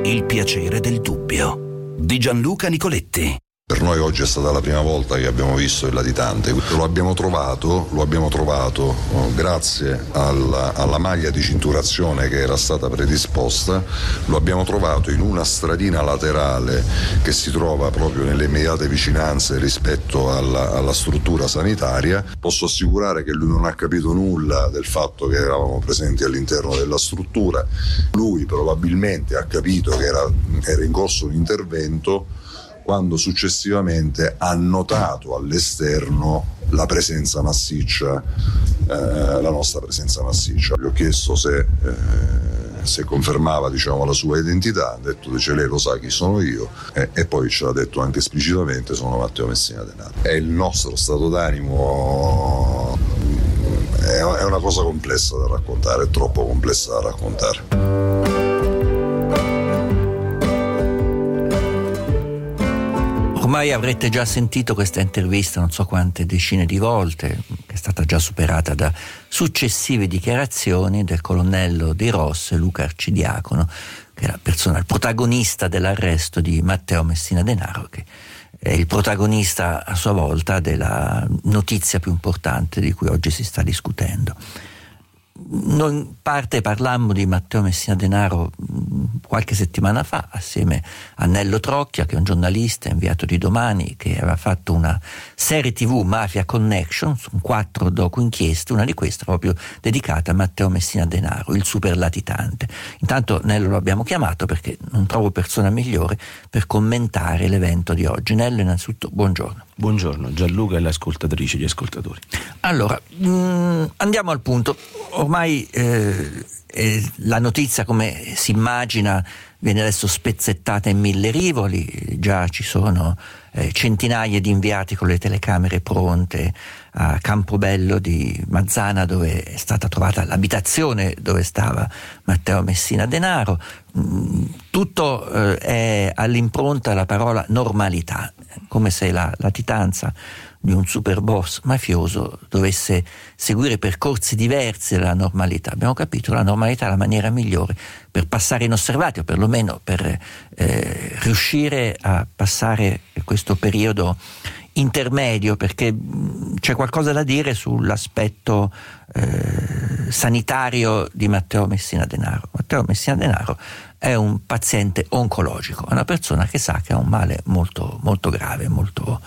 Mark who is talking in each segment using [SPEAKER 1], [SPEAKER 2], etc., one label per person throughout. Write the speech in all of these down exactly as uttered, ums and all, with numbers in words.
[SPEAKER 1] Il piacere del dubbio di Gianluca Nicoletti.
[SPEAKER 2] Per noi oggi è stata la prima volta che abbiamo visto il latitante. Lo abbiamo trovato, lo abbiamo trovato oh, grazie alla, alla maglia di cinturazione che era stata predisposta. Lo abbiamo trovato in una stradina laterale che si trova proprio nelle immediate vicinanze rispetto alla, alla struttura sanitaria. Posso assicurare che lui non ha capito nulla del fatto che eravamo presenti all'interno della struttura. Lui probabilmente ha capito che era, era in corso un intervento quando successivamente ha notato all'esterno la presenza massiccia, eh, la nostra presenza massiccia. Gli ho chiesto se, eh, se confermava, diciamo, la sua identità, ha detto dice lei lo sa chi sono io, eh, e poi ce l'ha detto anche esplicitamente, sono Matteo Messina Denaro. È il nostro stato d'animo, è, è una cosa complessa da raccontare, è troppo complessa da raccontare.
[SPEAKER 3] Ormai avrete già sentito questa intervista non so quante decine di volte, che è stata già superata da successive dichiarazioni del colonnello dei Ros, Luca Arcidiacono, che è la persona, il protagonista dell'arresto di Matteo Messina Denaro, che è il protagonista a sua volta della notizia più importante di cui oggi si sta discutendo. Noi in parte parlammo di Matteo Messina Denaro qualche settimana fa assieme a Nello Trocchia, che è un giornalista inviato di Domani, che aveva fatto una serie tv Mafia Connection su quattro docu inchieste, una di queste proprio dedicata a Matteo Messina Denaro, il super latitante. Intanto Nello lo abbiamo chiamato perché non trovo persona migliore per commentare l'evento di oggi. Nello, innanzitutto buongiorno.
[SPEAKER 4] Buongiorno Gianluca e le ascoltatrici e gli ascoltatori.
[SPEAKER 3] Allora, mh, andiamo al punto. Ormai eh, eh, la notizia, come si immagina, viene adesso spezzettata in mille rivoli. Già ci sono eh, centinaia di inviati con le telecamere pronte a Campobello di Mazzana, dove è stata trovata l'abitazione dove stava Matteo Messina Denaro. Mm, tutto eh, è all'impronta la parola normalità, come se la latitanza di un super boss mafioso dovesse seguire percorsi diversi dalla normalità. Abbiamo capito, la normalità è la maniera migliore per passare inosservati, o perlomeno per eh, riuscire a passare questo periodo intermedio, perché mh, c'è qualcosa da dire sull'aspetto eh, sanitario di Matteo Messina Denaro. Matteo Messina Denaro è un paziente oncologico, è una persona che sa che ha un male molto, molto grave, molto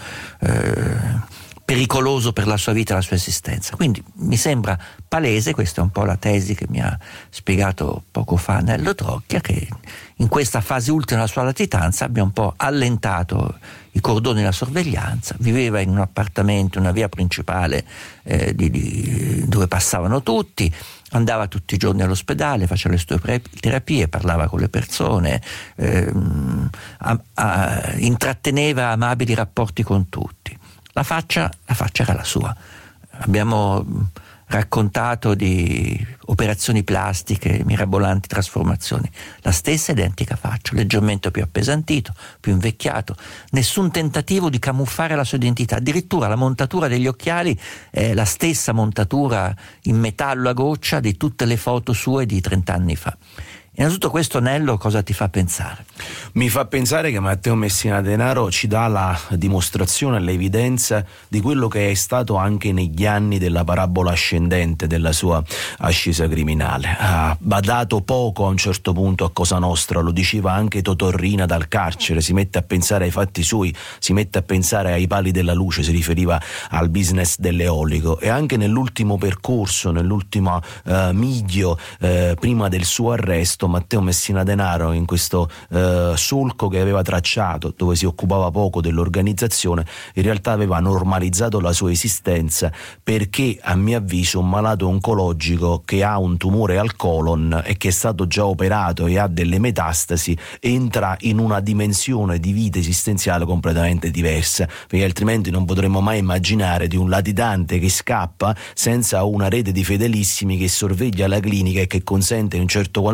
[SPEAKER 3] eh, pericoloso per la sua vita e la sua esistenza. Quindi mi sembra palese, questa è un po' la tesi che mi ha spiegato poco fa Nello Trocchia, che in questa fase ultima della sua latitanza abbia un po' allentato i cordoni della sorveglianza. Viveva in un appartamento, una via principale eh, di, di, dove passavano tutti, andava tutti i giorni all'ospedale, faceva le sue pre- terapie, parlava con le persone, ehm, a, a, intratteneva amabili rapporti con tutti. La faccia, la faccia era la sua. Abbiamo raccontato di operazioni plastiche, mirabolanti trasformazioni. La stessa identica faccia, leggermente più appesantito, più invecchiato. Nessun tentativo di camuffare la sua identità. Addirittura la montatura degli occhiali è la stessa montatura in metallo a goccia di tutte le foto sue di trent'anni fa. Innanzitutto questo, Nello, cosa ti fa pensare?
[SPEAKER 4] Mi fa pensare che Matteo Messina Denaro ci dà la dimostrazione, l'evidenza di quello che è stato anche negli anni della parabola ascendente della sua ascesa criminale. Ha badato poco a un certo punto a Cosa Nostra, lo diceva anche Totorrina dal carcere, si mette a pensare ai fatti suoi, si mette a pensare ai pali della luce, si riferiva al business dell'eolico, e anche nell'ultimo percorso, nell'ultimo uh, miglio uh, prima del suo arresto, Matteo Messina Denaro, in questo eh, solco che aveva tracciato, dove si occupava poco dell'organizzazione, in realtà aveva normalizzato la sua esistenza, perché a mio avviso un malato oncologico che ha un tumore al colon e che è stato già operato e ha delle metastasi entra in una dimensione di vita esistenziale completamente diversa, perché altrimenti non potremmo mai immaginare di un latitante che scappa senza una rete di fedelissimi che sorveglia la clinica e che consente in un certo qual modo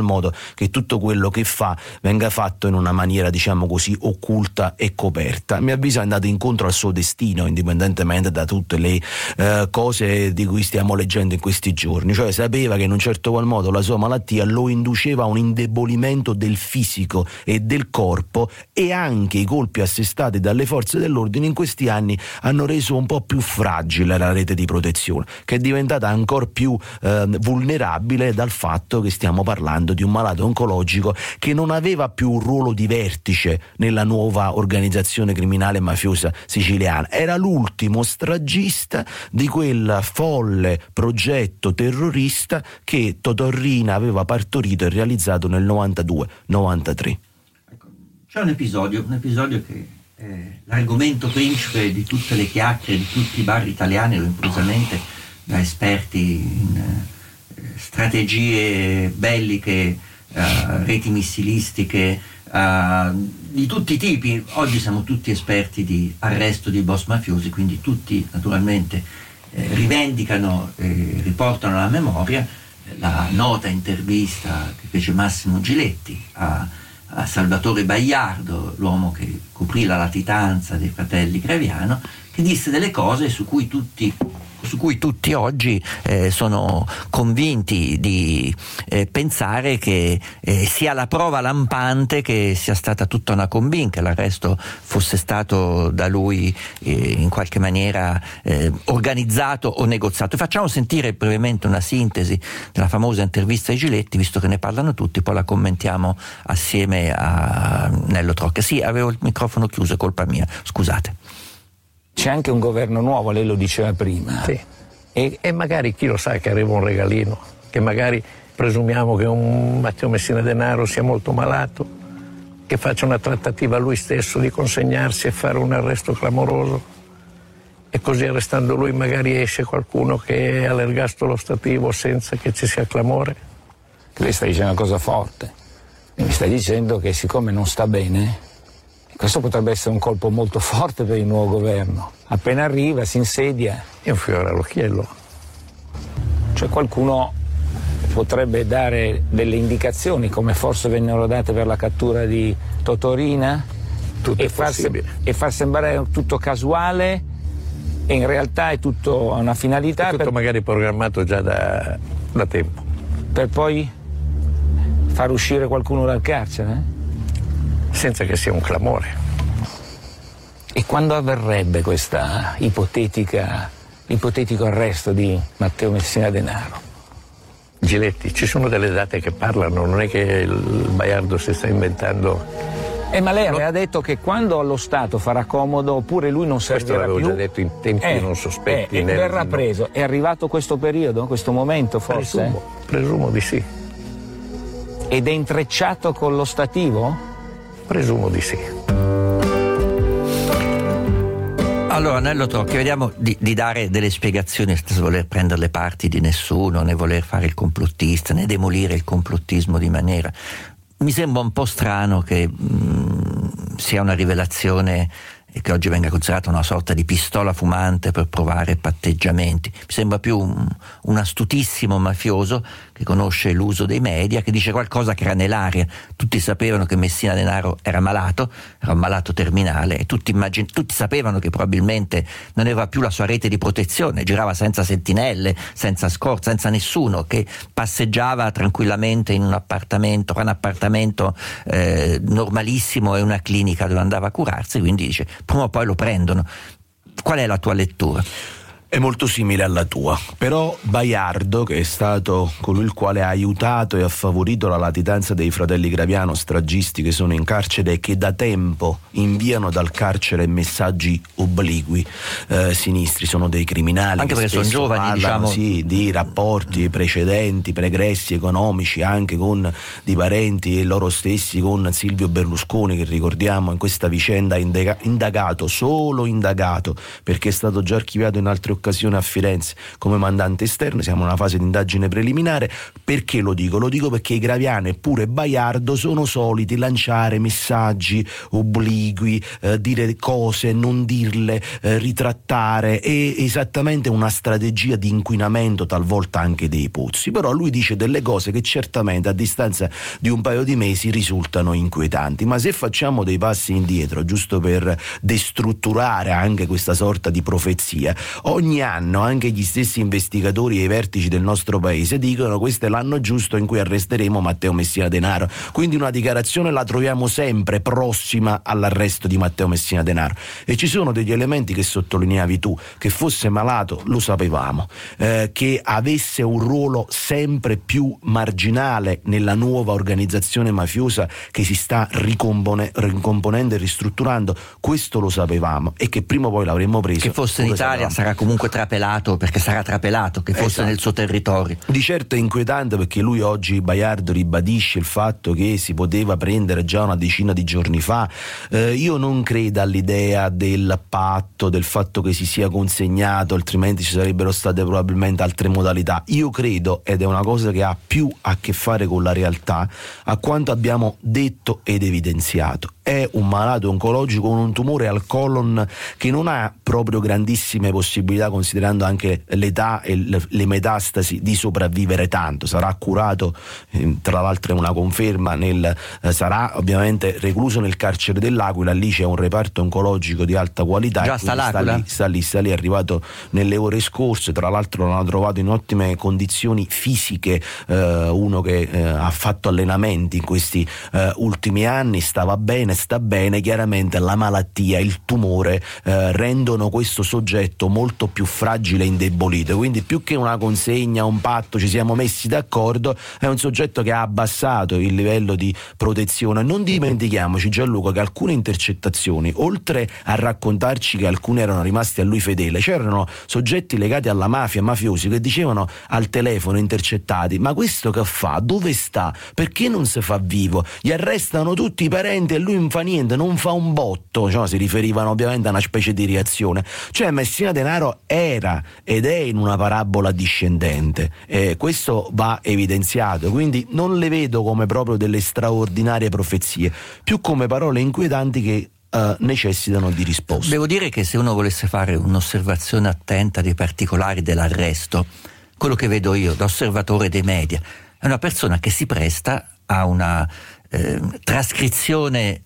[SPEAKER 4] che tutto quello che fa venga fatto in una maniera, diciamo così, occulta e coperta. A mio avviso è andato incontro al suo destino, indipendentemente da tutte le eh, cose di cui stiamo leggendo in questi giorni. Cioè sapeva che in un certo qual modo la sua malattia lo induceva a un indebolimento del fisico e del corpo, e anche i colpi assestati dalle forze dell'ordine in questi anni hanno reso un po' più fragile la rete di protezione, che è diventata ancora più eh, vulnerabile dal fatto che stiamo parlando di un malato oncologico che non aveva più un ruolo di vertice nella nuova organizzazione criminale mafiosa siciliana. Era l'ultimo stragista di quel folle progetto terrorista che Totò Riina aveva partorito e realizzato nel novantadue novantatré.
[SPEAKER 3] Ecco, c'è un episodio, un episodio che è l'argomento principe di tutte le chiacchiere di tutti i bar italiani, lo improvvisamente da esperti in eh, strategie belliche, eh, reti missilistiche, eh, di tutti i tipi. Oggi siamo tutti esperti di arresto di boss mafiosi, quindi tutti naturalmente eh, rivendicano e riportano alla memoria la nota intervista che fece Massimo Giletti a, a Salvatore Baiardo, l'uomo che coprì la latitanza dei fratelli Graviano, che disse delle cose su cui tutti su cui tutti oggi eh, sono convinti di eh, pensare che eh, sia la prova lampante che sia stata tutta una combin, che l'arresto fosse stato da lui eh, in qualche maniera eh, organizzato o negoziato. Facciamo sentire brevemente una sintesi della famosa intervista ai Giletti, visto che ne parlano tutti, poi la commentiamo assieme a Nello Trocca. Sì, avevo il microfono chiuso, è colpa mia, scusate.
[SPEAKER 5] C'è anche un governo nuovo, lei lo diceva prima.
[SPEAKER 6] Sì. E, e magari chi lo sa che arriva un regalino, che magari presumiamo che un Matteo Messina Denaro sia molto malato, che faccia una trattativa lui stesso di consegnarsi e fare un arresto clamoroso, e così arrestando lui magari esce qualcuno che è all'ergastolo stativo senza che ci sia clamore.
[SPEAKER 5] Lei sta dicendo una cosa forte, mi sta dicendo che siccome non sta bene, questo potrebbe essere un colpo molto forte per il nuovo governo. Appena arriva, si insedia.
[SPEAKER 6] È un fiore all'occhiello.
[SPEAKER 5] Cioè qualcuno potrebbe dare delle indicazioni, come forse vennero date per la cattura di Totò Riina,
[SPEAKER 6] tutto
[SPEAKER 5] e,
[SPEAKER 6] è
[SPEAKER 5] far,
[SPEAKER 6] possibile.
[SPEAKER 5] e far sembrare tutto casuale, e in realtà è tutto a una finalità.
[SPEAKER 6] È tutto
[SPEAKER 5] per,
[SPEAKER 6] magari programmato già da, da tempo.
[SPEAKER 5] Per poi far uscire qualcuno dal carcere, eh?
[SPEAKER 6] Senza che sia un clamore.
[SPEAKER 5] E quando avverrebbe questa ipotetica, ipotetico arresto di Matteo Messina Denaro?
[SPEAKER 6] Giletti, ci sono delle date che parlano, non è che il Baiardo si sta inventando.
[SPEAKER 5] Eh, ma lei aveva detto che quando allo Stato farà comodo, oppure lui non servirà più.
[SPEAKER 6] Questo l'avevo già detto in tempi
[SPEAKER 5] eh,
[SPEAKER 6] non sospetti.
[SPEAKER 5] Eh, e
[SPEAKER 6] nel...
[SPEAKER 5] verrà preso. È arrivato questo periodo, questo momento forse?
[SPEAKER 6] Presumo, presumo di sì.
[SPEAKER 5] Ed è intrecciato con lo stativo?
[SPEAKER 6] Presumo di sì.
[SPEAKER 3] Allora, Nello Trocchi, vediamo di, di dare delle spiegazioni senza voler prendere le parti di nessuno, né voler fare il complottista, né demolire il complottismo di maniera. Mi sembra un po' strano che mh, sia una rivelazione e che oggi venga considerata una sorta di pistola fumante per provare patteggiamenti. Mi sembra più un, un astutissimo mafioso che conosce l'uso dei media, che dice qualcosa che era nell'aria. Tutti sapevano che Messina Denaro era malato, era un malato terminale, e tutti, immagin- tutti sapevano che probabilmente non aveva più la sua rete di protezione, girava senza sentinelle, senza scorta, senza nessuno, che passeggiava tranquillamente in un appartamento, un appartamento eh, normalissimo e una clinica dove andava a curarsi, quindi dice prima o poi lo prendono. Qual è la tua lettura?
[SPEAKER 4] È molto simile alla tua, però Baiardo, che è stato colui il quale ha aiutato e ha favorito la latitanza dei fratelli Graviano, stragisti che sono in carcere e che da tempo inviano dal carcere messaggi obliqui eh, sinistri, sono dei criminali,
[SPEAKER 3] anche
[SPEAKER 4] che
[SPEAKER 3] perché sono giovani,
[SPEAKER 4] parlano,
[SPEAKER 3] diciamo,
[SPEAKER 4] sì, di rapporti precedenti, pregressi economici anche con di parenti e loro stessi, con Silvio Berlusconi, che ricordiamo in questa vicenda indega- indagato, solo indagato, perché è stato già archiviato in altre occasioni occasione a Firenze come mandante esterno, siamo in una fase di indagine preliminare. Perché lo dico? Lo dico perché i Graviano e pure Baiardo sono soliti lanciare messaggi obliqui, eh, dire cose, non dirle, eh, ritrattare, è esattamente una strategia di inquinamento talvolta anche dei pozzi. Però lui dice delle cose che certamente a distanza di un paio di mesi risultano inquietanti, ma se facciamo dei passi indietro giusto per destrutturare anche questa sorta di profezia, ogni anno anche gli stessi investigatori e i vertici del nostro paese dicono questo è l'anno giusto in cui arresteremo Matteo Messina Denaro, quindi una dichiarazione la troviamo sempre prossima all'arresto di Matteo Messina Denaro. E ci sono degli elementi che sottolineavi tu: che fosse malato lo sapevamo, eh, che avesse un ruolo sempre più marginale nella nuova organizzazione mafiosa che si sta ricompone, ricomponendo e ristrutturando, questo lo sapevamo, e che prima o poi l'avremmo preso.
[SPEAKER 3] Che fosse in Italia sapevamo. Sarà comunque trapelato, perché sarà trapelato, che fosse esatto. nel suo territorio.
[SPEAKER 4] Di certo è inquietante, perché lui oggi, Baiardo, ribadisce il fatto che si poteva prendere già una decina di giorni fa. Eh, io non credo all'idea del patto, del fatto che si sia consegnato, altrimenti ci sarebbero state probabilmente altre modalità. Io credo, ed è una cosa che ha più a che fare con la realtà, a quanto abbiamo detto ed evidenziato. È un malato oncologico con un tumore al colon che non ha proprio grandissime possibilità, considerando anche l'età e le metastasi, di sopravvivere tanto. Sarà curato, eh, tra l'altro è una conferma, nel, eh, sarà ovviamente recluso nel carcere dell'Aquila. Lì c'è un reparto oncologico di alta qualità.
[SPEAKER 3] Già sta l'Aquila?
[SPEAKER 4] Sta lì, sta lì, sta lì, è arrivato nelle ore scorse. Tra l'altro l'hanno trovato in ottime condizioni fisiche, eh, uno che eh, ha fatto allenamenti in questi eh, ultimi anni, stava bene, sta bene. Chiaramente la malattia, il tumore eh, rendono questo soggetto molto più fragile e indebolito, quindi più che una consegna, un patto, ci siamo messi d'accordo, è un soggetto che ha abbassato il livello di protezione. Non dimentichiamoci, Gianluca, che alcune intercettazioni, oltre a raccontarci che alcuni erano rimasti a lui fedele, c'erano soggetti legati alla mafia, mafiosi, che dicevano al telefono, intercettati: ma questo che fa? Dove sta? Perché non si fa vivo? Gli arrestano tutti i parenti e lui non fa niente, non fa un botto. Cioè, si riferivano ovviamente a una specie di reazione. Cioè Messina Denaro era ed è in una parabola discendente, eh, questo va evidenziato, quindi non le vedo come proprio delle straordinarie profezie, più come parole inquietanti che Uh, necessitano di risposte.
[SPEAKER 3] Devo dire che se uno volesse fare un'osservazione attenta dei particolari dell'arresto, quello che vedo io da osservatore dei media è una persona che si presta a una eh, trascrizione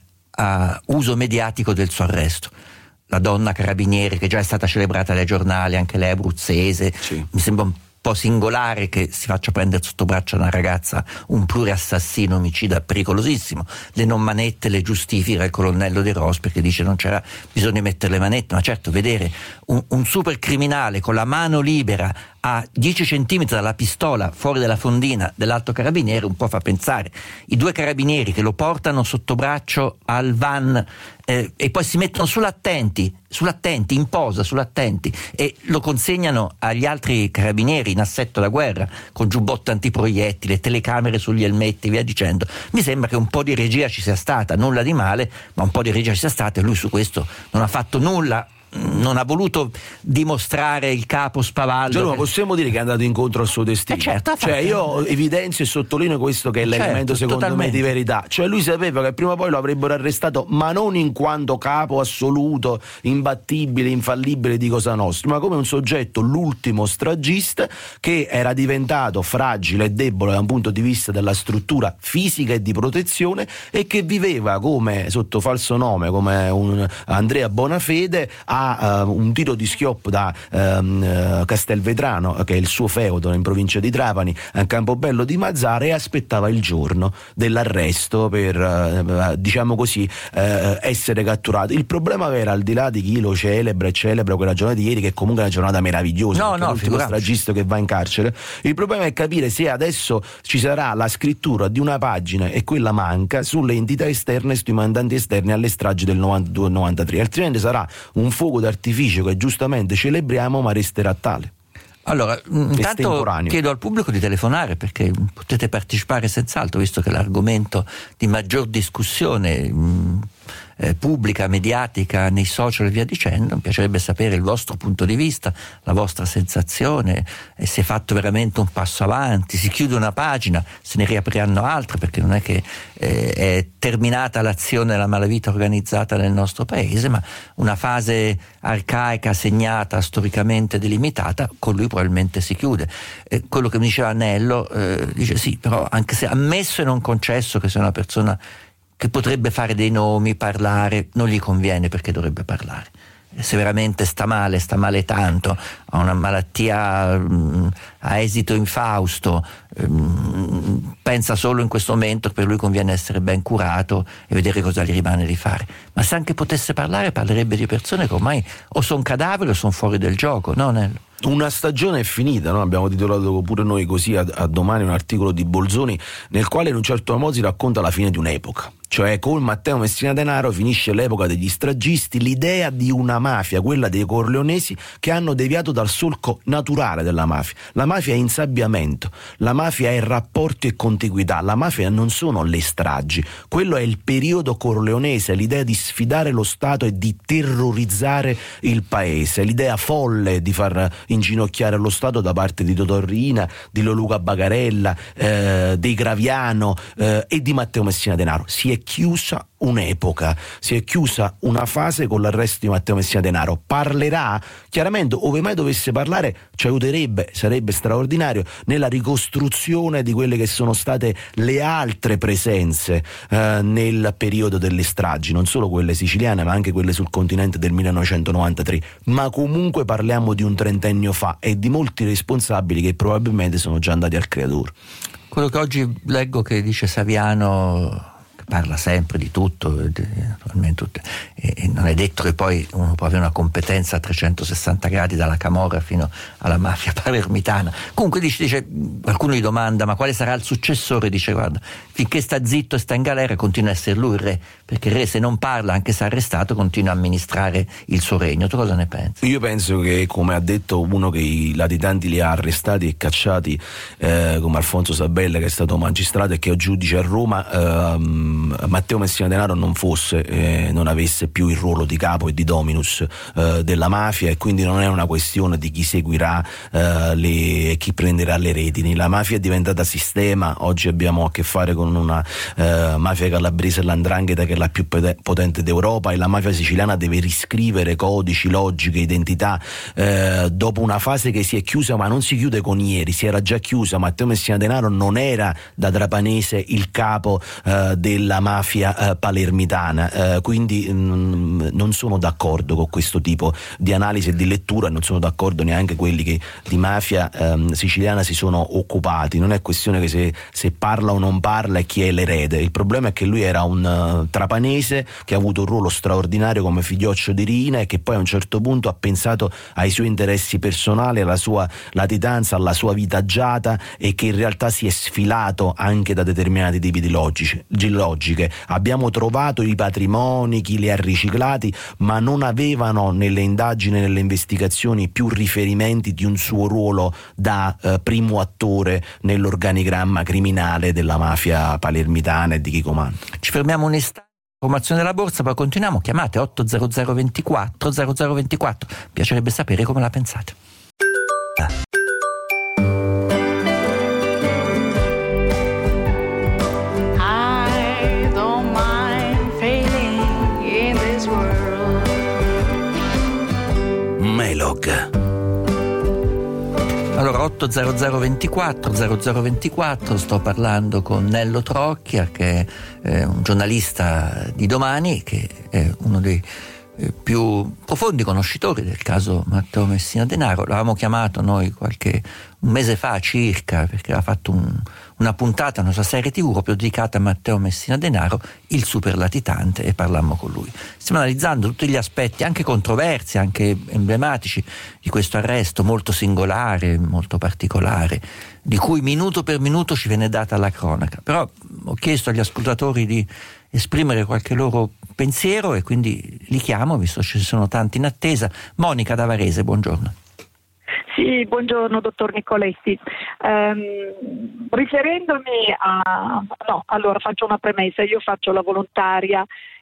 [SPEAKER 3] a uso mediatico del suo arresto. La donna carabiniere, che già è stata celebrata dai giornali, anche lei abruzzese, sì. Mi sembra un po' singolare che si faccia prendere sotto braccio una ragazza, un pluriassassino omicida pericolosissimo. Le non manette le giustifica il colonnello De Ros, perché dice non c'era bisogno di mettere le manette. Ma certo, vedere un, un super criminale con la mano libera a dieci centimetri dalla pistola fuori dalla fondina dell'alto carabiniere un po' fa pensare. I due carabinieri che lo portano sotto braccio al van eh, e poi si mettono sull'attenti, sull'attenti, in posa sull'attenti, e lo consegnano agli altri carabinieri in assetto da guerra, con giubbotto antiproiettile, telecamere sugli elmetti, via dicendo. Mi sembra che un po' di regia ci sia stata, nulla di male, ma un po' di regia ci sia stata, e lui su questo non ha fatto nulla. Non ha voluto dimostrare il capo spavaldo.
[SPEAKER 4] Cioè, ma possiamo dire che è andato incontro al suo destino.
[SPEAKER 3] Eh certo,
[SPEAKER 4] cioè io evidenzio e sottolineo questo che è l'elemento, certo, secondo totalmente. me di verità. Cioè lui sapeva che prima o poi lo avrebbero arrestato, ma non in quanto capo assoluto, imbattibile, infallibile di Cosa Nostra, ma come un soggetto, l'ultimo stragista, che era diventato fragile e debole da un punto di vista della struttura fisica e di protezione, e che viveva come sotto falso nome, come un Andrea Bonafede, a Uh, un tiro di schioppo da um, uh, Castelvetrano, che è il suo feudo in provincia di Trapani, a Campobello di Mazzara, e aspettava il giorno dell'arresto per uh, diciamo così uh, essere catturato. Il problema era, al di là di chi lo celebra e celebra quella giornata di ieri, che comunque è una giornata meravigliosa,
[SPEAKER 3] no, no,
[SPEAKER 4] l'ultimo stragista che va in carcere, il problema è capire se adesso ci sarà la scrittura di una pagina, e quella manca, sulle entità esterne e sui mandanti esterni alle stragi del novantadue novantatré, altrimenti sarà un fuoco d'artificio che giustamente celebriamo, ma resterà tale.
[SPEAKER 3] Allora, intanto chiedo al pubblico di telefonare, perché potete partecipare senz'altro, visto che l'argomento di maggior discussione mh, eh, pubblica, mediatica, nei social e via dicendo. Mi piacerebbe sapere il vostro punto di vista, la vostra sensazione, eh, si è fatto veramente un passo avanti, si chiude una pagina, se ne riapriranno altre, perché non è che eh, è terminata l'azione della malavita organizzata nel nostro paese, ma una fase arcaica, segnata, storicamente delimitata, con lui probabilmente si chiude. Eh, quello che mi diceva Nello, eh, dice sì, però anche se ammesso e non concesso che sia una persona che potrebbe fare dei nomi, parlare, non gli conviene, perché dovrebbe parlare. Se veramente sta male, sta male tanto, ha una malattia mh, a esito infausto, mh, pensa solo in questo momento che per lui conviene essere ben curato e vedere cosa gli rimane di fare. Ma se anche potesse parlare, parlerebbe di persone che ormai o sono cadaveri o sono fuori del gioco, no Nello?
[SPEAKER 4] Una stagione è finita, no? Abbiamo titolato pure noi così a, a Domani un articolo di Bolzoni nel quale in un certo modo si racconta la fine di un'epoca. Cioè con Matteo Messina Denaro finisce l'epoca degli stragisti, l'idea di una mafia, quella dei corleonesi, che hanno deviato dal solco naturale della mafia. La mafia è insabbiamento, la mafia è rapporti e contiguità, la mafia non sono le stragi, quello è il periodo corleonese, l'idea di sfidare lo Stato e di terrorizzare il paese, l'idea folle di far inginocchiare lo Stato da parte di Totò Riina, di Leoluca Bagarella, eh, dei Graviano eh, e di Matteo Messina Denaro. Si è chiusa un'epoca, si è chiusa una fase con l'arresto di Matteo Messina Denaro. Parlerà? Chiaramente, ove mai dovesse parlare, ci aiuterebbe, sarebbe straordinario, nella ricostruzione di quelle che sono state le altre presenze eh, nel periodo delle stragi, non solo quelle siciliane ma anche quelle sul continente del millenovecentonovantatré, ma comunque parliamo di un trentennio fa e di molti responsabili che probabilmente sono già andati al creatore.
[SPEAKER 3] Quello che oggi leggo che dice Saviano, parla sempre di tutto, naturalmente, e non è detto che poi uno può avere una competenza a trecentosessanta gradi dalla camorra fino alla mafia palermitana. Comunque dice, dice qualcuno gli domanda ma quale sarà il successore, dice guarda, finché sta zitto e sta in galera continua a essere lui il re, perché il re se non parla, anche se arrestato, continua a amministrare il suo regno. Tu cosa ne pensi?
[SPEAKER 4] Io penso che, come ha detto uno che i latitanti li ha arrestati e cacciati, eh, come Alfonso Sabella, che è stato magistrato e che è giudice a Roma, ehm, Matteo Messina Denaro non fosse, eh, non avesse più il ruolo di capo e di dominus eh, della mafia, e quindi non è una questione di chi seguirà eh, le, chi prenderà le redini. La mafia è diventata sistema, oggi abbiamo a che fare con una eh, mafia calabrese e l'andrangheta che è la più potente d'Europa, e la mafia siciliana deve riscrivere codici, logiche, identità eh, dopo una fase che si è chiusa, ma non si chiude con ieri, si era già chiusa. Matteo Messina Denaro non era da trapanese il capo eh, del la mafia eh, palermitana, eh, quindi mh, non sono d'accordo con questo tipo di analisi e di lettura, non sono d'accordo neanche quelli che di mafia ehm, siciliana si sono occupati. Non è questione che se, se parla o non parla e chi è l'erede, il problema è che lui era un uh, trapanese che ha avuto un ruolo straordinario come figlioccio di Riina e che poi a un certo punto ha pensato ai suoi interessi personali, alla sua latitanza, alla sua vita agiata, e che in realtà si è sfilato anche da determinati tipi di logici, logiche. Abbiamo trovato i patrimoni, chi li ha riciclati, ma non avevano nelle indagini, nelle investigazioni più riferimenti di un suo ruolo da eh, primo attore nell'organigramma criminale della mafia palermitana e di chi comanda.
[SPEAKER 3] Ci fermiamo un istante. Informazione della borsa, poi continuiamo. Chiamate otto zero zero ventiquattro zero zero ventiquattro. Piacerebbe sapere come la pensate.
[SPEAKER 1] Melog.
[SPEAKER 3] Allora otto zero zero ventiquattro zero zero ventiquattro, sto parlando con Nello Trocchia, che è un giornalista di Domani, che è uno dei più profondi conoscitori del caso Matteo Messina Denaro. L'avevamo chiamato noi qualche un mese fa circa, perché aveva fatto un, una puntata, una sua serie tivù proprio dedicata a Matteo Messina Denaro, il super latitante, e parlammo con lui. Stiamo analizzando tutti gli aspetti, anche controversi, anche emblematici, di questo arresto molto singolare, molto particolare, di cui minuto per minuto ci viene data la cronaca. Però ho chiesto agli ascoltatori di esprimere qualche loro pensiero e quindi li chiamo, visto che ci sono tanti in attesa. Monica da Varese, buongiorno.
[SPEAKER 7] Sì, buongiorno dottor Nicoletti. Um, riferendomi a... no, allora faccio una premessa, io faccio la volontaria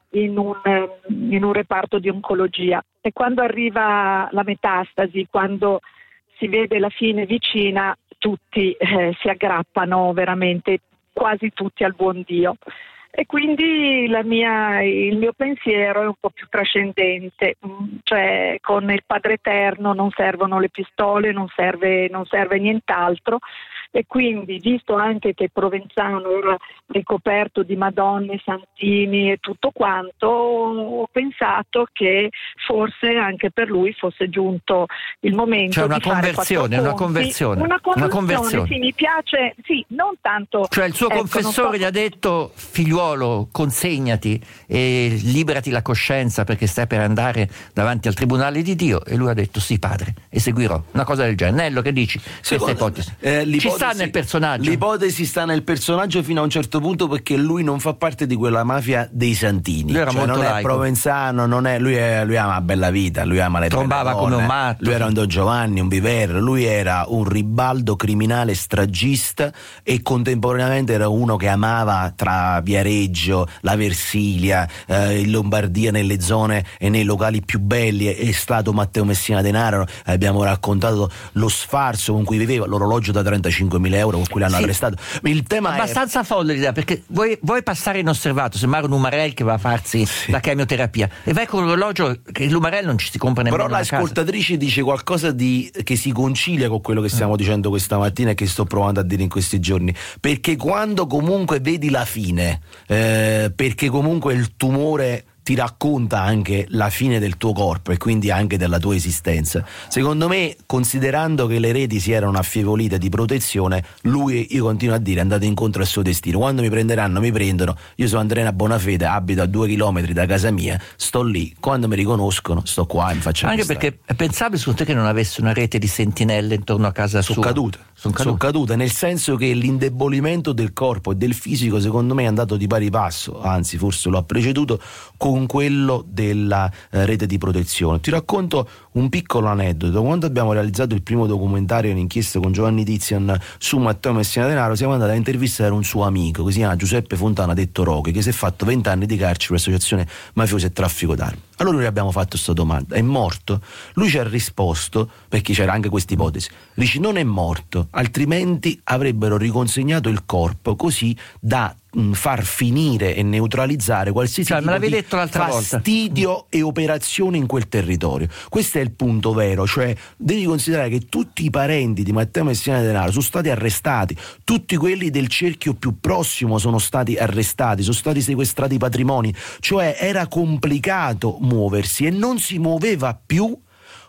[SPEAKER 7] in un, in un reparto di oncologia. E quando arriva la metastasi, quando si vede la fine vicina, tutti eh, si aggrappano veramente, quasi tutti, al buon Dio. E quindi la mia, il mio pensiero è un po' più trascendente, cioè con il Padre Eterno non servono le pistole, non serve, non serve nient'altro. E quindi, visto anche che Provenzano era ricoperto di Madonne, Santini e tutto quanto, ho pensato che forse anche per lui fosse giunto il momento
[SPEAKER 3] cioè una
[SPEAKER 7] di fare
[SPEAKER 3] conversione, una conversione,
[SPEAKER 7] una conversione,
[SPEAKER 3] una conversione.
[SPEAKER 7] Sì, mi piace, sì, non tanto.
[SPEAKER 3] Cioè il suo
[SPEAKER 7] ecco,
[SPEAKER 3] confessore
[SPEAKER 7] so.
[SPEAKER 3] gli ha detto: figliuolo, consegnati e liberati la coscienza perché stai per andare davanti al tribunale di Dio. E lui ha detto: sì padre, eseguirò. Una cosa del genere. Nello, che dici? Questa ipotesi.
[SPEAKER 4] Eh,
[SPEAKER 3] Ci sta nel personaggio.
[SPEAKER 4] L'ipotesi sta nel personaggio fino a un certo punto, perché lui non fa parte di quella mafia dei Santini.
[SPEAKER 3] Lui era
[SPEAKER 4] cioè,
[SPEAKER 3] molto
[SPEAKER 4] non
[SPEAKER 3] laico.
[SPEAKER 4] è Provenzano, non è, lui, è, lui ama la bella vita, lui ama le
[SPEAKER 3] trombava
[SPEAKER 4] belle
[SPEAKER 3] come
[SPEAKER 4] donne.
[SPEAKER 3] un matto.
[SPEAKER 4] Lui era un Don Giovanni, un Biver, lui era un ribaldo criminale stragista e contemporaneamente era uno che amava tra Viareggio, la Versilia, eh, in Lombardia, nelle zone e nei locali più belli. È stato Matteo Messina Denaro, abbiamo raccontato lo sfarzo con cui viveva, l'orologio da trentacinquemila euro con cui l'hanno
[SPEAKER 3] Sì.
[SPEAKER 4] arrestato. Il tema
[SPEAKER 3] abbastanza
[SPEAKER 4] è...
[SPEAKER 3] folle l'idea, perché vuoi, vuoi passare inosservato, sembra un Umarell che va a farsi
[SPEAKER 4] Sì.
[SPEAKER 3] la chemioterapia e vai con l'orologio che l'Umarell non ci si compra nemmeno
[SPEAKER 4] Però
[SPEAKER 3] una casa.
[SPEAKER 4] l'ascoltatrice dice qualcosa di che si concilia con quello che stiamo mm. dicendo questa mattina e che sto provando a dire in questi giorni, perché quando comunque vedi la fine, eh, perché comunque il tumore ti racconta anche la fine del tuo corpo e quindi anche della tua esistenza. Secondo me, considerando che le reti si erano affievolite di protezione, lui, io continuo a dire, è andato incontro al suo destino. Quando mi prenderanno, mi prendono. Io sono Andrea Bonafede, abito a due chilometri da casa mia, sto lì. Quando mi riconoscono, sto qua e mi faccio
[SPEAKER 3] Anche
[SPEAKER 4] arrestare.
[SPEAKER 3] perché pensavi su te che non avesse una rete di sentinelle intorno a casa
[SPEAKER 4] Sono
[SPEAKER 3] sua?
[SPEAKER 4] cadute.
[SPEAKER 3] Sono cadute.
[SPEAKER 4] Sono cadute, nel senso che l'indebolimento del corpo e del fisico secondo me è andato di pari passo, anzi forse lo ha preceduto, con quello della eh, rete di protezione. Ti racconto un piccolo aneddoto. Quando abbiamo realizzato il primo documentario in inchiesta con Giovanni Tizian su Matteo Messina Denaro, siamo andati a intervistare un suo amico che si chiama Giuseppe Fontana, detto Roche, che si è fatto vent'anni di carcere per associazione mafiosa e traffico d'armi. Allora noi abbiamo fatto questa domanda: è morto? Lui ci ha risposto, perché c'era anche questa ipotesi, dice: non è morto, altrimenti avrebbero riconsegnato il corpo così da mh, far finire e neutralizzare qualsiasi
[SPEAKER 3] Cioè, me
[SPEAKER 4] tipo
[SPEAKER 3] l'avevi
[SPEAKER 4] di
[SPEAKER 3] detto l'altra volta.
[SPEAKER 4] fastidio e operazione in quel territorio. Questo è il punto vero, cioè devi considerare che tutti i parenti di Matteo Messina Denaro sono stati arrestati, tutti quelli del cerchio più prossimo sono stati arrestati, sono stati sequestrati i patrimoni, cioè era complicato muoversi e non si muoveva più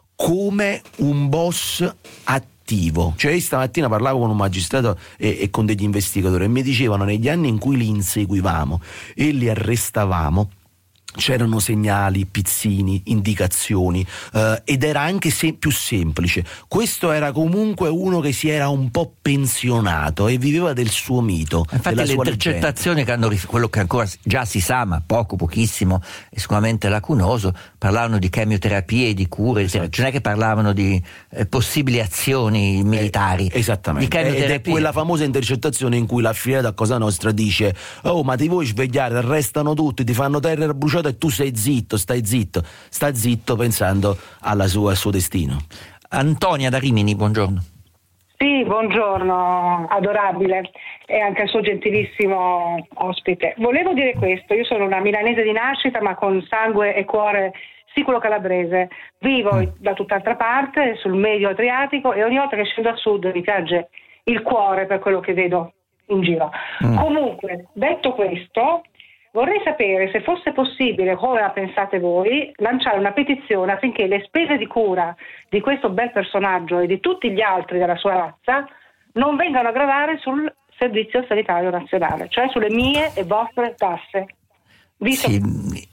[SPEAKER 4] come un boss attivo. Cioè io stamattina parlavo con un magistrato e, e con degli investigatori e mi dicevano: negli anni in cui li inseguivamo e li arrestavamo c'erano segnali, pizzini, indicazioni, eh, ed era anche se- più semplice. Questo era comunque uno che si era un po' pensionato e viveva del suo mito.
[SPEAKER 3] Infatti
[SPEAKER 4] della
[SPEAKER 3] le
[SPEAKER 4] sua
[SPEAKER 3] intercettazioni che hanno rif- quello che ancora già si sa, ma poco, pochissimo, è sicuramente lacunoso, parlavano di chemioterapie, di cure, esatto. Cioè non è che parlavano di eh, possibili azioni militari.
[SPEAKER 4] Eh, esattamente.
[SPEAKER 3] Di
[SPEAKER 4] Ed è quella famosa intercettazione in cui l'affiliato a Cosa Nostra dice: oh, ma ti vuoi svegliare, arrestano tutti, ti fanno terra bruciata e tu sei zitto, stai zitto, sta zitto pensando alla sua, al suo destino.
[SPEAKER 3] Antonia da Rimini, buongiorno.
[SPEAKER 8] Sì, buongiorno, adorabile e anche al suo gentilissimo ospite. Volevo dire questo: io sono una milanese di nascita ma con sangue e cuore siculo-calabrese, vivo da tutt'altra parte sul medio Adriatico e ogni volta che scendo a sud mi piange il cuore per quello che vedo in giro. Mm. Comunque, detto questo, vorrei sapere se fosse possibile, come la pensate voi, lanciare una petizione affinché le spese di cura di questo bel personaggio e di tutti gli altri della sua razza non vengano a gravare sul Servizio Sanitario Nazionale, cioè sulle mie e vostre tasse. Visto...
[SPEAKER 3] Sì.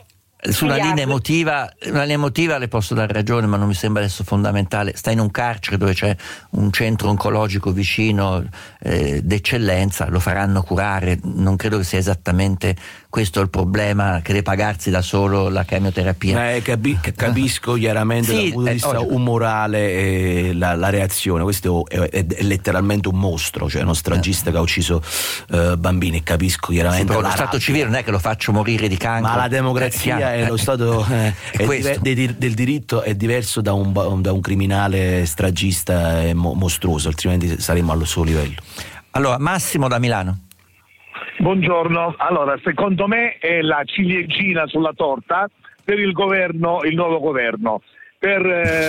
[SPEAKER 3] Su una linea emotiva, una linea emotiva le posso dare ragione, ma non mi sembra adesso fondamentale. Sta in un carcere dove c'è un centro oncologico vicino eh, d'eccellenza, lo faranno curare. Non credo che sia esattamente questo il problema, che deve pagarsi da solo la chemioterapia.
[SPEAKER 4] Eh, capi- capisco chiaramente
[SPEAKER 3] sì,
[SPEAKER 4] dal punto di vista
[SPEAKER 3] eh,
[SPEAKER 4] umorale eh, la, la reazione. Questo è, è, è letteralmente un mostro, cioè uno stragista eh. che ha ucciso eh, bambini. Capisco chiaramente.
[SPEAKER 3] Sì, però
[SPEAKER 4] lo
[SPEAKER 3] Stato civile non è che lo faccio morire di cancro.
[SPEAKER 4] Ma la democrazia
[SPEAKER 3] eh,
[SPEAKER 4] e lo Stato eh,
[SPEAKER 3] è
[SPEAKER 4] è diver- del, del diritto è diverso da un, da un criminale stragista e mo- mostruoso, altrimenti saremmo allo suo livello.
[SPEAKER 3] Allora, Massimo da Milano.
[SPEAKER 9] Buongiorno, allora secondo me è la ciliegina sulla torta per il governo, il nuovo governo, per,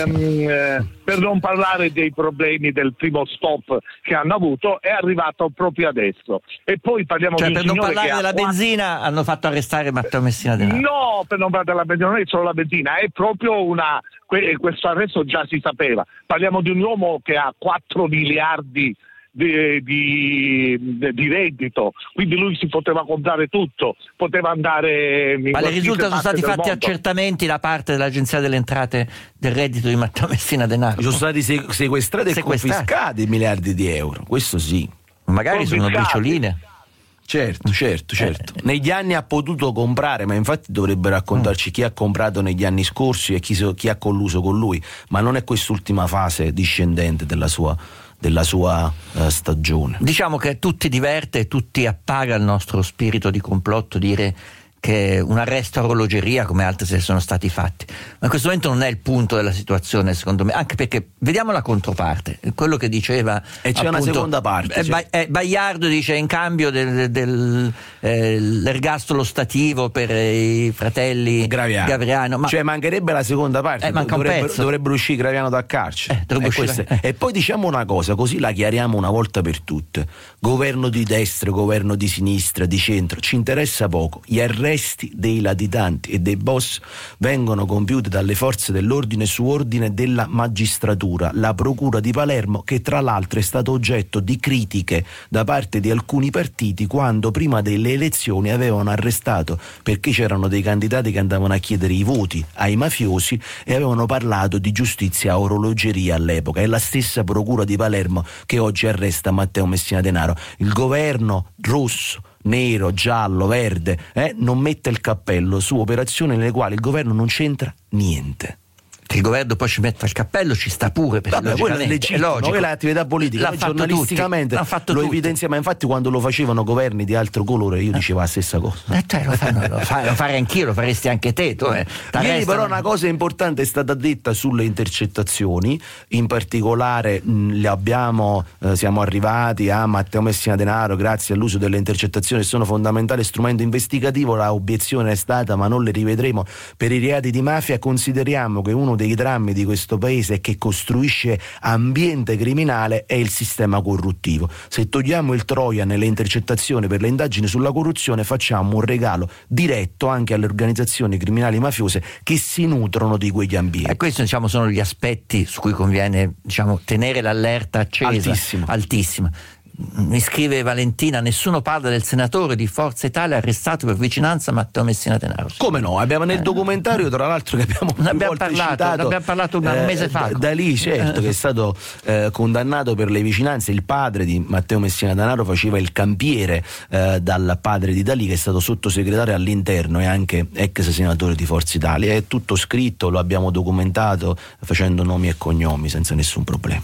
[SPEAKER 9] ehm, per non parlare dei problemi del primo stop che hanno avuto, è arrivato proprio adesso. E poi parliamo
[SPEAKER 3] cioè,
[SPEAKER 9] di un
[SPEAKER 3] per non
[SPEAKER 9] signore
[SPEAKER 3] parlare
[SPEAKER 9] che
[SPEAKER 3] della
[SPEAKER 9] quattro...
[SPEAKER 3] benzina hanno fatto arrestare Matteo Messina Denaro.
[SPEAKER 9] No, per non parlare della benzina, non è solo la benzina, è proprio una, questo arresto già si sapeva. Parliamo di un uomo che ha quattro miliardi Di, di, di reddito, quindi lui si poteva comprare tutto, poteva andare.
[SPEAKER 3] Ma le risulta sono stati fatti mondo. accertamenti da parte dell'Agenzia delle Entrate del reddito di Matteo Messina Denaro?
[SPEAKER 4] Sono stati sequestrati e confiscati miliardi di euro, questo sì.
[SPEAKER 3] Magari sono bricioline.
[SPEAKER 4] Certo, certo, certo. Eh, negli anni ha potuto comprare, ma infatti dovrebbe raccontarci mm. chi ha comprato negli anni scorsi e chi, chi ha colluso con lui, ma non è quest'ultima fase discendente della sua della sua uh, stagione.
[SPEAKER 3] Diciamo che tutti diverte e tutti appaga il nostro spirito di complotto dire che un arresto a orologeria come altri se sono stati fatti, ma in questo momento non è il punto della situazione, secondo me, anche perché vediamo la controparte, quello che diceva
[SPEAKER 4] e c'è
[SPEAKER 3] appunto,
[SPEAKER 4] una seconda parte,
[SPEAKER 3] eh, ba- eh, Bagliardo dice in cambio del, del, eh, l'ergastolo stativo per i fratelli
[SPEAKER 4] Graviano,
[SPEAKER 3] Gavriano, ma
[SPEAKER 4] cioè mancherebbe la seconda parte,
[SPEAKER 3] eh, manca un
[SPEAKER 4] dovrebbero,
[SPEAKER 3] pezzo.
[SPEAKER 4] dovrebbero uscire Graviano da carcere
[SPEAKER 3] eh,
[SPEAKER 4] e, queste, e poi diciamo una cosa, così la chiariamo una volta per tutte: governo di destra, governo di sinistra, di centro, ci interessa poco, gli arresti dei latitanti e dei boss vengono compiuti dalle forze dell'ordine su ordine della magistratura, la procura di Palermo, che tra l'altro è stato oggetto di critiche da parte di alcuni partiti quando prima delle elezioni avevano arrestato perché c'erano dei candidati che andavano a chiedere i voti ai mafiosi e avevano parlato di giustizia a orologeria all'epoca. È la stessa procura di Palermo che oggi arresta Matteo Messina Denaro. Il governo rosso, nero, giallo, verde, eh, non mette il cappello su operazioni nelle quali il governo non c'entra niente.
[SPEAKER 3] Che il governo poi ci metta il cappello ci sta pure, perché
[SPEAKER 4] vabbè, quello è legittimo,
[SPEAKER 3] è logico.
[SPEAKER 4] L'attività politica,
[SPEAKER 3] L'ha
[SPEAKER 4] giornalisticamente
[SPEAKER 3] fatto fatto
[SPEAKER 4] lo
[SPEAKER 3] tutti.
[SPEAKER 4] evidenzia, ma infatti quando lo facevano governi di altro colore io dicevo la stessa cosa.
[SPEAKER 3] Eh, cioè, lo, fanno, lo, fa, lo farei anch'io, lo faresti anche te. Tu, eh.
[SPEAKER 4] Ieri però una cosa importante è stata detta sulle intercettazioni, in particolare mh, le abbiamo, eh, siamo arrivati a Matteo Messina Denaro grazie all'uso delle intercettazioni, sono fondamentale strumento investigativo. La obiezione è stata: ma non le rivedremo per i reati di mafia? Consideriamo che uno dei drammi di questo paese che costruisce ambiente criminale è il sistema corruttivo. Se togliamo il Troia nelle intercettazioni per le indagini sulla corruzione, facciamo un regalo diretto anche alle organizzazioni criminali mafiose che si nutrono di quegli ambienti.
[SPEAKER 3] E questi, diciamo, sono gli aspetti su cui conviene, diciamo, tenere l'allerta accesa,
[SPEAKER 4] altissima.
[SPEAKER 3] altissima. Mi scrive Valentina: nessuno parla del senatore di Forza Italia arrestato per vicinanza a Matteo Messina Denaro.
[SPEAKER 4] Come no? Abbiamo nel documentario, tra l'altro, che abbiamo,
[SPEAKER 3] ne abbiamo
[SPEAKER 4] volte
[SPEAKER 3] parlato,
[SPEAKER 4] citato,
[SPEAKER 3] ne abbiamo parlato un
[SPEAKER 4] eh,
[SPEAKER 3] mese fa.
[SPEAKER 4] Da, da lì, certo, che è stato eh, condannato per le vicinanze. Il padre di Matteo Messina Denaro faceva il campiere eh, dal padre di Dalì, che è stato sottosegretario all'interno e anche ex senatore di Forza Italia. È tutto scritto, lo abbiamo documentato facendo nomi e cognomi senza nessun problema.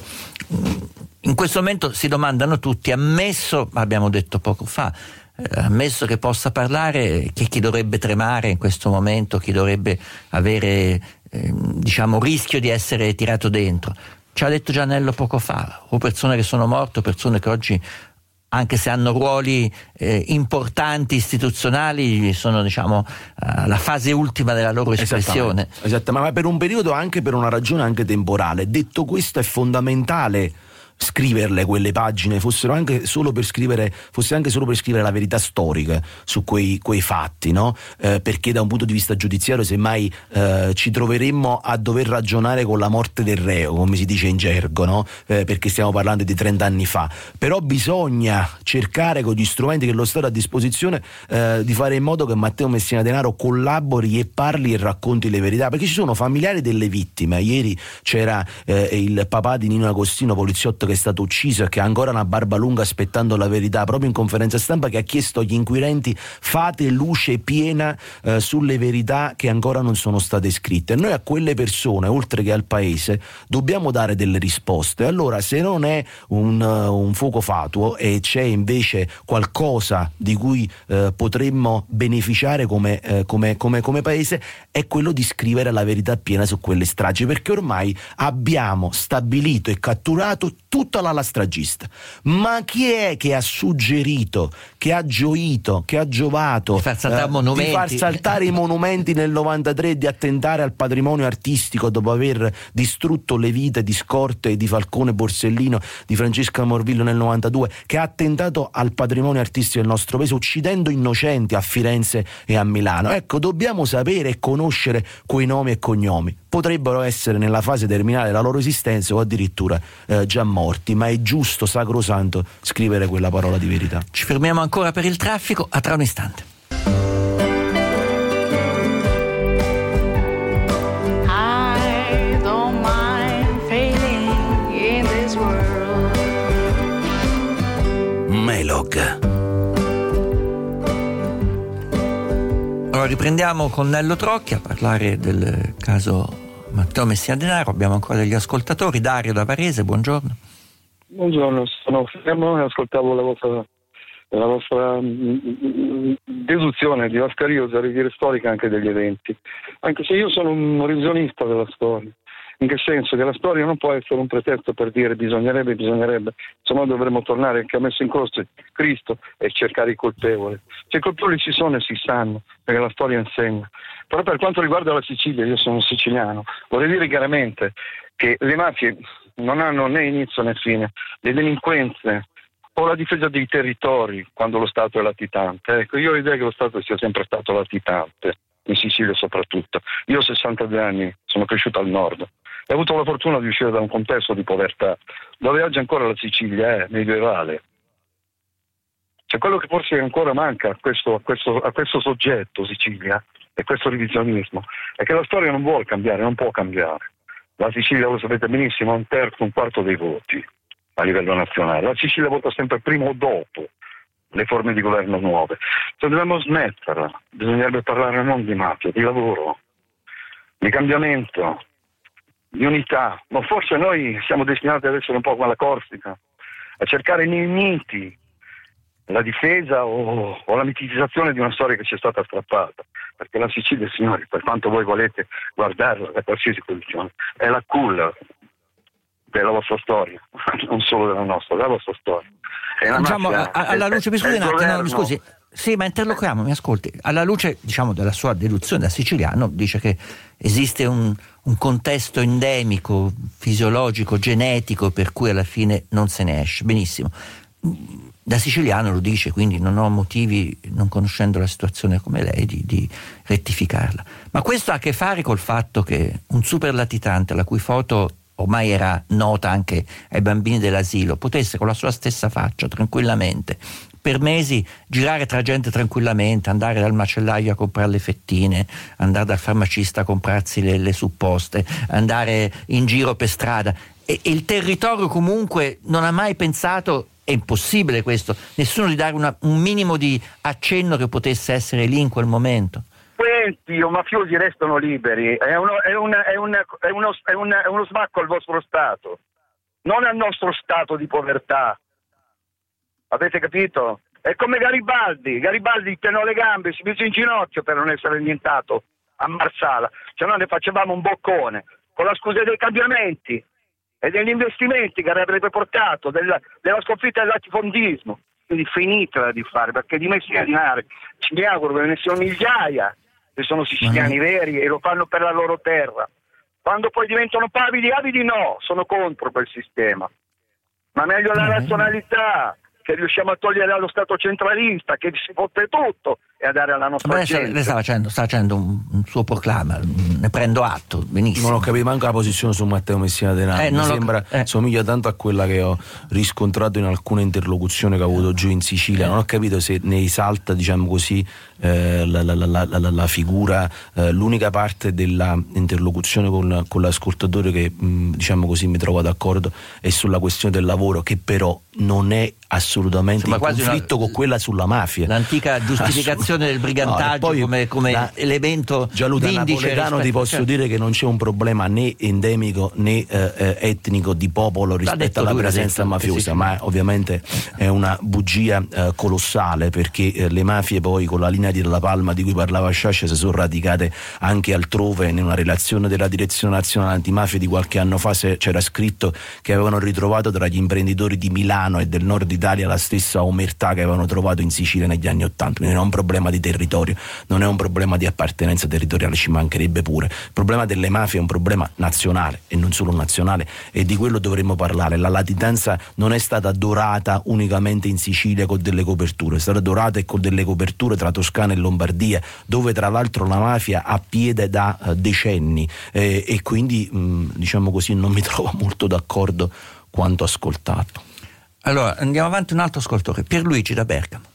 [SPEAKER 3] In questo momento si domandano tutti, ammesso, abbiamo detto poco fa, eh, ammesso che possa parlare, che chi dovrebbe tremare in questo momento, chi dovrebbe avere eh, diciamo rischio di essere tirato dentro. Ci ha detto Gianello poco fa, o persone che sono morte, o persone che oggi, anche se hanno ruoli eh, importanti istituzionali, sono, diciamo, alla fase ultima della loro espressione.
[SPEAKER 4] Esatto, ma per un periodo, anche per una ragione anche temporale. Detto questo, è fondamentale scriverle quelle pagine, fossero anche solo per scrivere, fosse anche solo per scrivere la verità storica su quei, quei fatti, no? Eh, perché da un punto di vista giudiziario semmai eh, ci troveremmo a dover ragionare con la morte del reo, come si dice in gergo, no? Eh, perché stiamo parlando di trenta anni fa. Però bisogna cercare con gli strumenti che lo Stato ha a disposizione eh, di fare in modo che Matteo Messina Denaro collabori e parli e racconti le verità, perché ci sono familiari delle vittime. Ieri c'era eh, il papà di Nino Agostino, poliziotto che è stato ucciso e che ha ancora una barba lunga aspettando la verità, proprio in conferenza stampa, che ha chiesto agli inquirenti: fate luce piena eh, sulle verità che ancora non sono state scritte. Noi a quelle persone, oltre che al paese, dobbiamo dare delle risposte. Allora, se non è un, uh, un fuoco fatuo e c'è invece qualcosa di cui eh, potremmo beneficiare come, eh, come, come, come paese, è quello di scrivere la verità piena su quelle stragi, perché ormai abbiamo stabilito e catturato tutta l'ala stragista. Ma chi è che ha suggerito, che ha gioito, che ha giovato
[SPEAKER 3] di far saltare,
[SPEAKER 4] eh, di far saltare i monumenti nel novantatré, di attentare al patrimonio artistico dopo aver distrutto le vite di Scorte, di Falcone Borsellino, di Francesca Morvillo nel novantadue, che ha attentato al patrimonio artistico del nostro paese uccidendo innocenti a Firenze e a Milano? Ecco, dobbiamo sapere e conoscere quei nomi e cognomi. Potrebbero essere nella fase terminale della loro esistenza o addirittura eh, già morti, ma è giusto, sacrosanto, scrivere quella parola di verità.
[SPEAKER 3] Ci fermiamo ancora per il traffico, a tra un istante.
[SPEAKER 10] I don't mind failing in this world.
[SPEAKER 1] Melog.
[SPEAKER 3] Allora riprendiamo con Nello Trocchi a parlare del caso Matteo Messina Denaro. Abbiamo ancora degli ascoltatori. Dario da Varese, buongiorno.
[SPEAKER 11] Buongiorno, sono fermo e ascoltavo la vostra, la vostra mh, deduzione di vascariosa riviera storica anche degli eventi, anche se io sono un revisionista della storia. In che senso? Che la storia non può essere un pretesto per dire bisognerebbe, bisognerebbe, insomma dovremmo tornare che ha messo in croce Cristo e cercare i colpevoli. Se i colpevoli ci sono e si sanno, perché la storia insegna. Però per quanto riguarda la Sicilia, io sono siciliano, vorrei dire chiaramente che le mafie non hanno né inizio né fine, le delinquenze o la difesa dei territori quando lo Stato è latitante. Ecco, io ho l'idea che lo Stato sia sempre stato latitante, in Sicilia soprattutto. Io ho sessantadue anni, sono cresciuto al nord e ho avuto la fortuna di uscire da un contesto di povertà, dove oggi ancora la Sicilia è medievale. Cioè quello che forse ancora manca a questo, a questo, a questo soggetto Sicilia e questo revisionismo è che la storia non vuole cambiare, non può cambiare. La Sicilia, lo sapete benissimo, ha un terzo, un quarto dei voti a livello nazionale. La Sicilia vota sempre prima o dopo le forme di governo nuove. Se dobbiamo smetterla, bisognerebbe parlare non di mafia, di lavoro, di cambiamento, di unità. Ma forse noi siamo destinati ad essere un po' come la Corsica, a cercare nei miti la difesa o, o la mitizzazione di una storia che ci è stata strappata. Perché la Sicilia, signori, per quanto voi volete guardarla da qualsiasi posizione, è la culla della vostra storia, non solo della nostra, della vostra storia.
[SPEAKER 3] Diciamo, a, alla luce, mi scusi un attimo, mi scusi, sì, ma interloquiamo, mi ascolti. Alla luce, diciamo, della sua deduzione da siciliano, dice che esiste un, un contesto endemico, fisiologico, genetico, per cui alla fine non se ne esce. Benissimo. Da siciliano lo dice, quindi non ho motivi, non conoscendo la situazione come lei, di, di rettificarla. Ma questo ha a che fare col fatto che un superlatitante, la cui foto ormai era nota anche ai bambini dell'asilo, potesse con la sua stessa faccia tranquillamente per mesi girare tra gente tranquillamente, andare dal macellaio a comprare le fettine, andare dal farmacista a comprarsi le, le supposte, andare in giro per strada, e, e il territorio comunque non ha mai pensato, è impossibile questo, nessuno di dare una, un minimo di accenno che potesse essere lì in quel momento.
[SPEAKER 11] Questi o mafiosi restano liberi, è uno, è, una, è, una, è, uno, è, una, è uno smacco al vostro Stato, non al nostro stato di povertà. Avete capito? È come Garibaldi, Garibaldi tenò le gambe, si mise in ginocchio per non essere annientato a Marsala, se no ne facevamo un boccone, con la scusa dei cambiamenti e degli investimenti che avrebbe portato, della, della sconfitta del latifondismo. Quindi finitela di fare, perché di Messina Denaro ci mi auguro che ne siano migliaia che sono siciliani veri e lo fanno per la loro terra. Quando poi diventano pavidi, avidi no, sono contro quel sistema.
[SPEAKER 12] Ma meglio la razionalità, che riusciamo a togliere allo Stato centralista, che si fotte tutto e a dare alla nostra
[SPEAKER 3] Beh,
[SPEAKER 12] gente.
[SPEAKER 3] lei sta facendo, sta facendo un, un suo proclama, ne prendo atto, benissimo.
[SPEAKER 4] Non ho capito manco la posizione su Matteo Messina Denaro,
[SPEAKER 3] Eh,
[SPEAKER 4] mi
[SPEAKER 3] non lo-
[SPEAKER 4] sembra,
[SPEAKER 3] eh.
[SPEAKER 4] somiglia tanto a quella che ho riscontrato in alcune interlocuzioni che ho avuto giù in Sicilia. Non ho capito se ne risalta, diciamo così, eh, la, la, la, la, la, la figura, eh, l'unica parte della interlocuzione con, con l'ascoltatore che mh, diciamo così mi trovo d'accordo è sulla questione del lavoro, che però non è assolutamente
[SPEAKER 3] Insomma,
[SPEAKER 4] in
[SPEAKER 3] quasi
[SPEAKER 4] conflitto
[SPEAKER 3] una-
[SPEAKER 4] con quella sulla mafia.
[SPEAKER 3] L'antica giustificazione del brigantaggio
[SPEAKER 4] No, e poi
[SPEAKER 3] come, come
[SPEAKER 4] da-
[SPEAKER 3] elemento
[SPEAKER 4] Gianluca, da
[SPEAKER 3] d'indice
[SPEAKER 4] napoletano ti
[SPEAKER 3] rispetto-
[SPEAKER 4] posso
[SPEAKER 3] cioè,
[SPEAKER 4] dire che non c'è un problema né endemico né eh, eh, etnico di popolo rispetto
[SPEAKER 3] detto
[SPEAKER 4] alla
[SPEAKER 3] lui, l'ha
[SPEAKER 4] presenza
[SPEAKER 3] detto,
[SPEAKER 4] mafiosa,
[SPEAKER 3] sì, sì.
[SPEAKER 4] ma ovviamente è una bugia eh, colossale, perché eh, le mafie poi con la linea di La Palma di cui parlava Sciascia si sono radicate anche altrove. In una relazione della Direzione Nazionale Antimafia di qualche anno fa se- c'era scritto che avevano ritrovato tra gli imprenditori di Milano e del nord Italia la stessa omertà che avevano trovato in Sicilia negli anni Ottanta. Quindi non è un problema di territorio, non è un problema di appartenenza territoriale, ci mancherebbe pure. Il problema delle mafie è un problema nazionale e non solo nazionale, e di quello dovremmo parlare. La latitanza non è stata dorata unicamente in Sicilia con delle coperture, è stata dorata e con delle coperture tra Toscana e Lombardia, dove tra l'altro la mafia ha piede da uh, decenni, eh, e quindi mh, diciamo così non mi trovo molto d'accordo quanto ascoltato.
[SPEAKER 3] Allora, andiamo avanti, un altro ascoltatore, Pierluigi da Bergamo.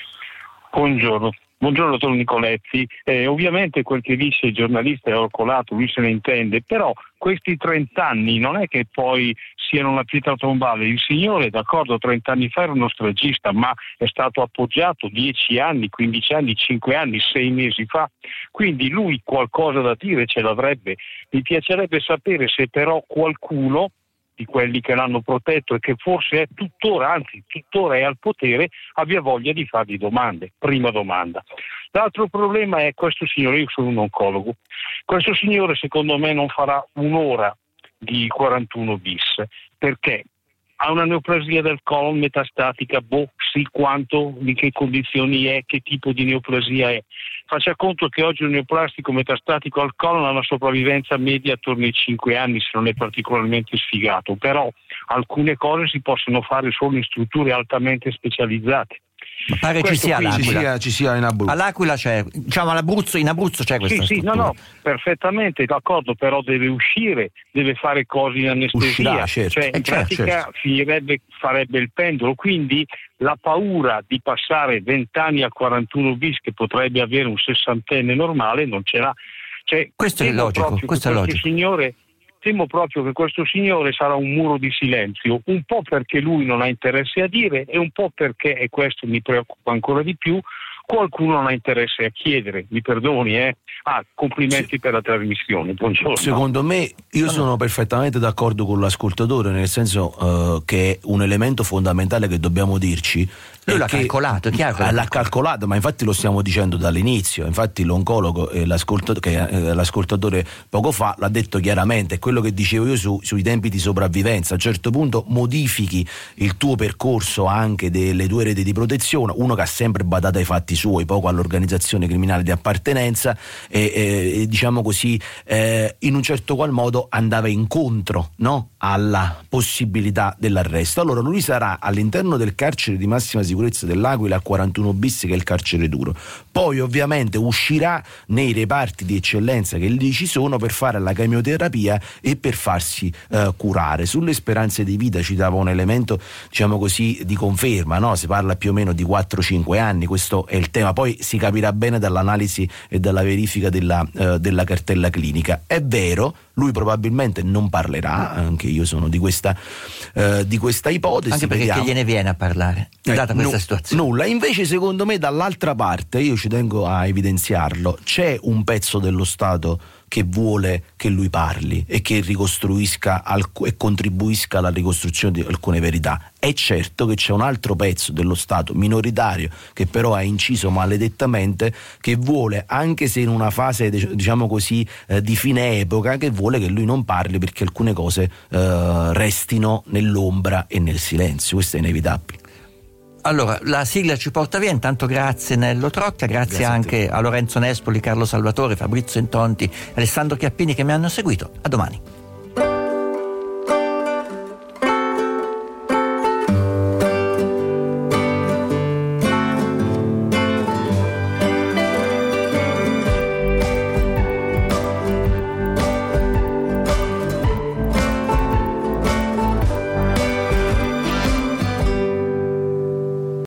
[SPEAKER 13] Buongiorno. Buongiorno dottor Nicoletti, eh, ovviamente quel che dice il giornalista è orcolato, lui se ne intende, però questi trent'anni non è che poi siano una pietra tombale. Il signore, d'accordo, trent'anni fa era uno stragista, ma è stato appoggiato dieci anni, quindici anni, cinque anni, sei mesi fa, quindi lui qualcosa da dire ce l'avrebbe. Mi piacerebbe sapere se però qualcuno di quelli che l'hanno protetto e che forse è tuttora, anzi tuttora è al potere, abbia voglia di fargli domande. Prima domanda. L'altro problema è questo signore, io sono un oncologo, questo signore secondo me non farà un'ora di quarantuno bis, perché ha una neoplasia del colon metastatica, boh, sì, quanto, in che condizioni è, che tipo di neoplasia è. Faccia conto che oggi un neoplastico metastatico al colon ha una sopravvivenza media attorno ai cinque anni, se non è particolarmente sfigato, però alcune cose si possono fare solo in strutture altamente specializzate.
[SPEAKER 3] Ma pare
[SPEAKER 13] Questo
[SPEAKER 3] ci sia
[SPEAKER 13] qui
[SPEAKER 3] all'Aquila.
[SPEAKER 4] Ci sia, ci sia in Abruzzo.
[SPEAKER 3] All'Aquila c'è, diciamo all'Abruzzo, in Abruzzo c'è questa
[SPEAKER 13] Sì, sì, no,
[SPEAKER 3] struttura.
[SPEAKER 13] no, perfettamente d'accordo, però deve uscire, deve fare cose in anestesia,
[SPEAKER 4] Uscirà, certo.
[SPEAKER 13] cioè in
[SPEAKER 3] Eh, certo,
[SPEAKER 13] pratica
[SPEAKER 3] certo.
[SPEAKER 13] finirebbe, farebbe il pendolo, quindi la paura di passare venti anni a quarantuno bis che potrebbe avere un sessantenne normale non ce l'ha. Cioè,
[SPEAKER 3] Questo è
[SPEAKER 13] temo
[SPEAKER 3] logico,
[SPEAKER 13] proprio
[SPEAKER 3] questo
[SPEAKER 13] che
[SPEAKER 3] è
[SPEAKER 13] questo
[SPEAKER 3] logico.
[SPEAKER 13] signore Temo proprio che questo signore sarà un muro di silenzio, un po' perché lui non ha interesse a dire e un po' perché, e questo mi preoccupa ancora di più, qualcuno non ha interesse a chiedere. Mi perdoni, eh? Ah, complimenti
[SPEAKER 4] Sì.
[SPEAKER 13] per la trasmissione, buongiorno.
[SPEAKER 4] Secondo me, io sono perfettamente d'accordo con l'ascoltatore, nel senso eh, che è un elemento fondamentale che dobbiamo dirci.
[SPEAKER 3] Lui
[SPEAKER 4] è
[SPEAKER 3] l'ha
[SPEAKER 4] che-
[SPEAKER 3] calcolato, è chiaro che l'ha
[SPEAKER 4] l'ha calcolato, ma infatti lo stiamo dicendo dall'inizio. Infatti l'oncologo e l'ascoltatore, che, eh, l'ascoltatore poco fa l'ha detto chiaramente. È quello che dicevo io su, sui tempi di sopravvivenza. A un certo punto modifichi il tuo percorso anche delle tue reti di protezione, uno che ha sempre badato ai fatti suoi, poco all'organizzazione criminale di appartenenza, e, e, e diciamo così eh, in un certo qual modo andava incontro, no? alla possibilità dell'arresto. Allora lui sarà all'interno del carcere di massima sicurezza dell'Aquila a quarantuno bis, che è il carcere duro, poi ovviamente uscirà nei reparti di eccellenza che lì ci sono per fare la chemioterapia e per farsi eh, curare. Sulle speranze di vita citava un elemento, diciamo così, di conferma, no? Si parla più o meno di quattro cinque anni, questo è il tema, poi si capirà bene dall'analisi e dalla verifica della, eh, della cartella clinica. È vero, lui probabilmente non parlerà, anche io sono di questa, eh, di questa ipotesi.
[SPEAKER 3] Anche perché
[SPEAKER 4] vediamo.
[SPEAKER 3] che gliene viene a parlare,
[SPEAKER 4] Eh,
[SPEAKER 3] data questa
[SPEAKER 4] no,
[SPEAKER 3] situazione.
[SPEAKER 4] Nulla. Invece secondo me dall'altra parte, io ci tengo a evidenziarlo, c'è un pezzo dello Stato che vuole che lui parli e che ricostruisca alc- e contribuisca alla ricostruzione di alcune verità. È certo che c'è un altro pezzo dello Stato minoritario che però ha inciso maledettamente, che vuole, anche se in una fase diciamo così eh, di fine epoca, che vuole che lui non parli perché alcune cose eh, restino nell'ombra e nel silenzio. Questo è inevitabile.
[SPEAKER 3] Allora, la sigla ci porta via, intanto grazie Nello Trocca, grazie,
[SPEAKER 4] Grazie a
[SPEAKER 3] anche a, a Lorenzo Nespoli, Carlo Salvatore, Fabrizio Intonti, Alessandro Chiappini che mi hanno seguito. A domani.